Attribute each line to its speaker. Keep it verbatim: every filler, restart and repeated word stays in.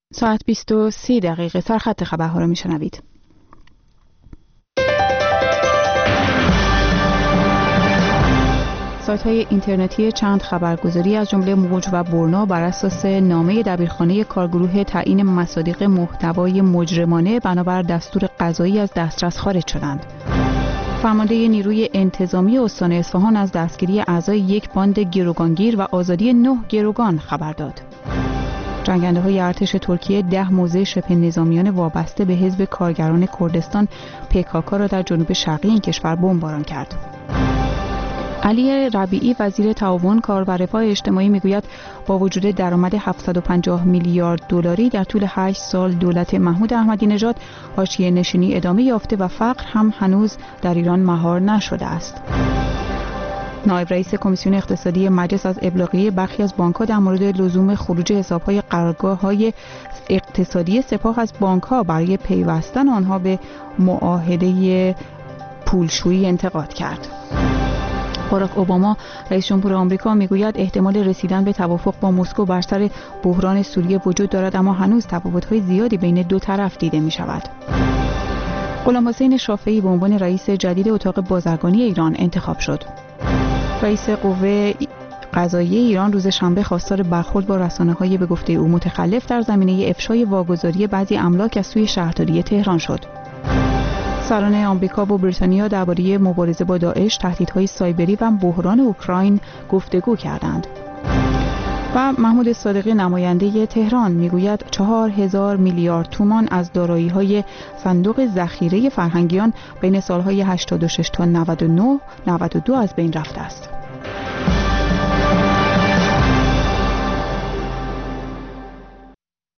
Speaker 1: ساعت بیست و سه دقیقه سرخط خبرها را میشنوید. سایت‌های اینترنتی چند خبرگزاری از جمله موج و برنا بر اساس نامه دبیرخانه کارگروه تعیین مصادیق محتوای مجرمانه بنابر دستور قضایی از دسترس خارج شدند. فرمانده نیروی انتظامی استان اصفهان از دستگیری اعضای یک باند گروگانگیر و آزادی نه گروگان خبر داد. جنگنده‌های ارتش ترکیه ده موضع شبه نظامیان وابسته به حزب کارگران کردستان پیکاکا را در جنوب شرقی این کشور بمباران کرد. علی ربیعی وزیر تعاون کار و رفاه اجتماعی میگوید با وجود درآمد هفتصد و پنجاه میلیارد دلاری در طول هشت سال دولت محمود احمدی نژاد حاشیه نشینی ادامه یافته و فقر هم هنوز در ایران مهار نشده است. نایب رئیس کمیسیون اقتصادی مجلس از ابلاغیه برخی از بانک‌ها در مورد لزوم خروج حساب‌های قرارگاه‌های اقتصادی سپاه از بانک‌ها برای پیوستن آنها به معاهده پولشویی انتقاد کرد. باراک اوباما رئیس جمهور آمریکا میگوید احتمال رسیدن به توافق با مسکو بر سر بحران سوریه وجود دارد، اما هنوز تفاوت‌های زیادی بین دو طرف دیده می‌شود. غلام حسین شافعی به عنوان رئیس جدید اتاق بازرگانی ایران انتخاب شد. رئیس قوه قضاییه ایران روز شنبه خواستار برخورد با رسانه‌های به گفته او متخلف در زمینه افشای واگذاری بعضی املاک از سوی شهرداری تهران شد. سران آمریکا و بریتانیا درباره مبارزه با داعش، تهدیدهای سایبری و بحران اوکراین گفتگو کردند. و محمود صادقی نماینده تهران میگوید چهار هزار میلیارد تومان از دارایی‌های صندوق ذخیره فرهنگیان بین سالهای هشتاد و شش تا نود و نه نود و دو از بین رفته است.